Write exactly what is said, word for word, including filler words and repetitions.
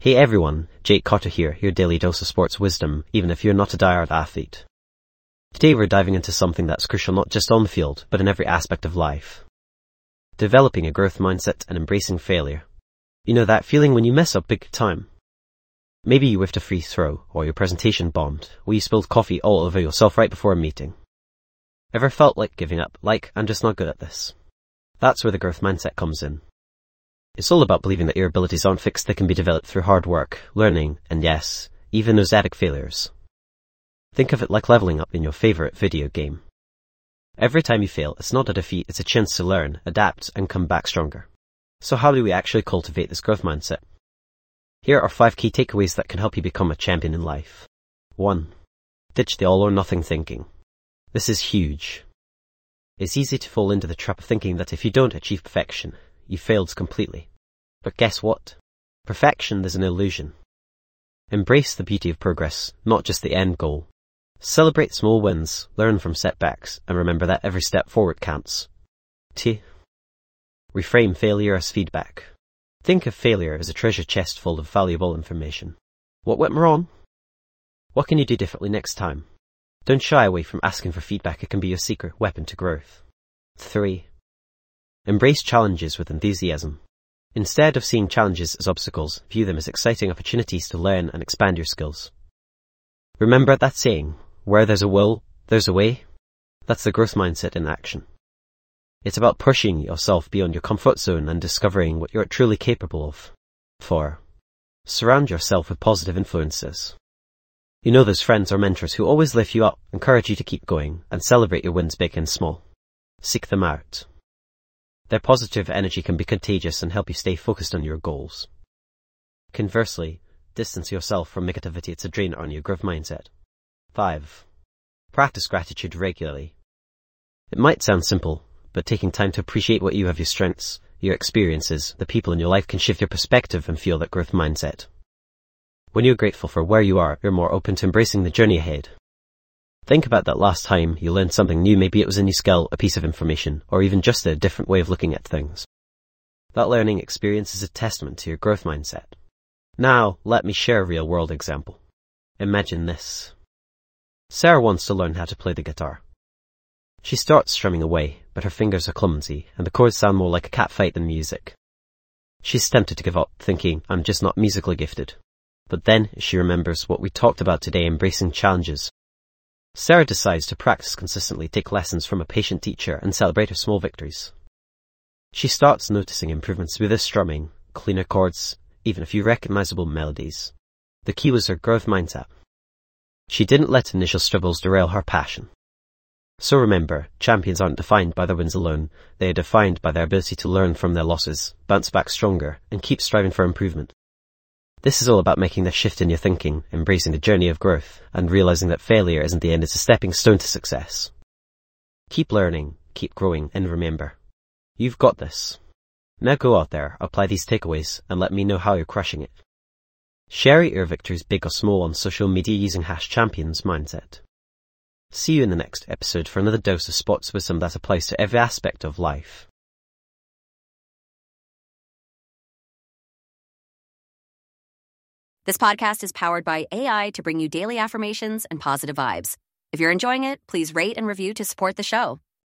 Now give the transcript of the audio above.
Hey everyone, Jake Cotter here, your daily dose of sports wisdom, even if you're not a diehard athlete. Today we're diving into something that's crucial not just on the field, but in every aspect of life. Developing a growth mindset and embracing failure. You know that feeling when you mess up big time? Maybe you whiffed a free throw, or your presentation bombed, or you spilled coffee all over yourself right before a meeting. Ever felt like giving up, like, I'm just not good at this? That's where the growth mindset comes in. It's all about believing that your abilities aren't fixed, they can be developed through hard work, learning, and yes, even those epic failures. Think of it like leveling up in your favorite video game. Every time you fail, it's not a defeat, it's a chance to learn, adapt, and come back stronger. So how do we actually cultivate this growth mindset? Here are five key takeaways that can help you become a champion in life. one. Ditch the all or nothing thinking. This is huge. It's easy to fall into the trap of thinking that if you don't achieve perfection, you failed completely. But guess what? Perfection is an illusion. Embrace the beauty of progress, not just the end goal. Celebrate small wins, learn from setbacks, and remember that every step forward counts. two. Reframe failure as feedback. Think of failure as a treasure chest full of valuable information. What went wrong? What can you do differently next time? Don't shy away from asking for feedback, it can be your secret weapon to growth. three. Embrace challenges with enthusiasm. Instead of seeing challenges as obstacles, view them as exciting opportunities to learn and expand your skills. Remember that saying, where there's a will, there's a way? That's the growth mindset in action. It's about pushing yourself beyond your comfort zone and discovering what you're truly capable of. four. Surround yourself with positive influences. You know those friends or mentors who always lift you up, encourage you to keep going, and celebrate your wins big and small. Seek them out. Their positive energy can be contagious and help you stay focused on your goals. Conversely, distance yourself from negativity, it's a drain on your growth mindset. five. Practice gratitude regularly. It might sound simple, but taking time to appreciate what you have, your strengths, your experiences, the people in your life can shift your perspective and fuel that growth mindset. When you're grateful for where you are, you're more open to embracing the journey ahead. Think about that last time you learned something new, maybe it was a new skill, a piece of information, or even just a different way of looking at things. That learning experience is a testament to your growth mindset. Now, let me share a real-world example. Imagine this. Sarah wants to learn how to play the guitar. She starts strumming away, but her fingers are clumsy, and the chords sound more like a catfight than music. She's tempted to give up, thinking, I'm just not musically gifted. But then she remembers what we talked about today, embracing challenges. Sarah decides to practice consistently, take lessons from a patient teacher, and celebrate her small victories. She starts noticing improvements with her strumming, cleaner chords, even a few recognizable melodies. The key was her growth mindset. She didn't let initial struggles derail her passion. So remember, champions aren't defined by their wins alone, they are defined by their ability to learn from their losses, bounce back stronger, and keep striving for improvement. This is all about making the shift in your thinking, embracing the journey of growth, and realizing that failure isn't the end, it's a stepping stone to success. Keep learning, keep growing, and remember, you've got this. Now go out there, apply these takeaways, and let me know how you're crushing it. Share your victories big or small on social media using hash champions mindset. See you in the next episode for another dose of sports wisdom that applies to every aspect of life. This podcast is powered by A I to bring you daily affirmations and positive vibes. If you're enjoying it, please rate and review to support the show.